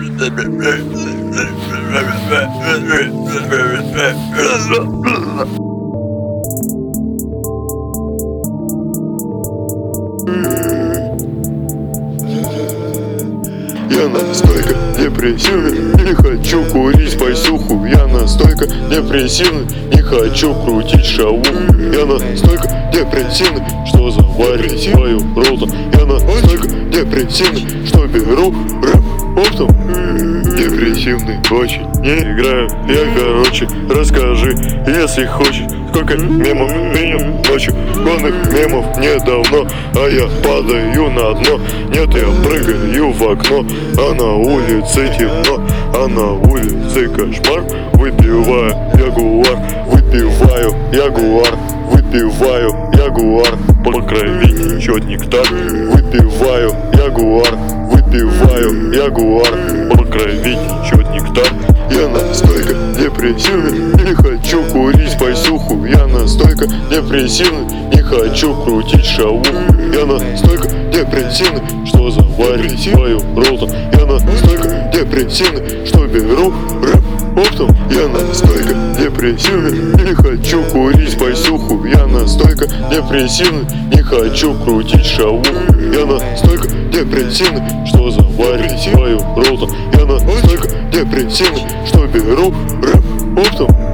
Я настолько депрессивный, не хочу курить пойсуху. Я настолько депрессивный, не хочу крутить шавуху. Я настолько депрессивный, что завариваю ротом. Я настолько депрессивный, что беру рэп оптом. Депрессивный очень, не играю. Я, короче, расскажи, если хочешь, сколько мемов принял ночью. Гонных мемов недавно, а я падаю на дно. Нет, я прыгаю в окно, а на улице темно, а на улице кошмар. Выпиваю ягуар, выпиваю ягуар, выпиваю ягуар. По крови течет нектар. Выпиваю ягуар, выпиваю ягуар. По крови течет нектар. Я настолько депрессивный, не хочу курить пойсуху. Я настолько депрессивный, не хочу крутить шавуху. Я настолько депрессивный, что завариваю ротом. Я настолько депрессивный, что беру рэп оптом. Я настолько депрессивный, не хочу курить пойсуху. Я настолько депрессивный, не хочу крутить шавуху. Я настолько депрессивный, что завариваю ротом. Я настолько депрессивный, что беру рэп оптом.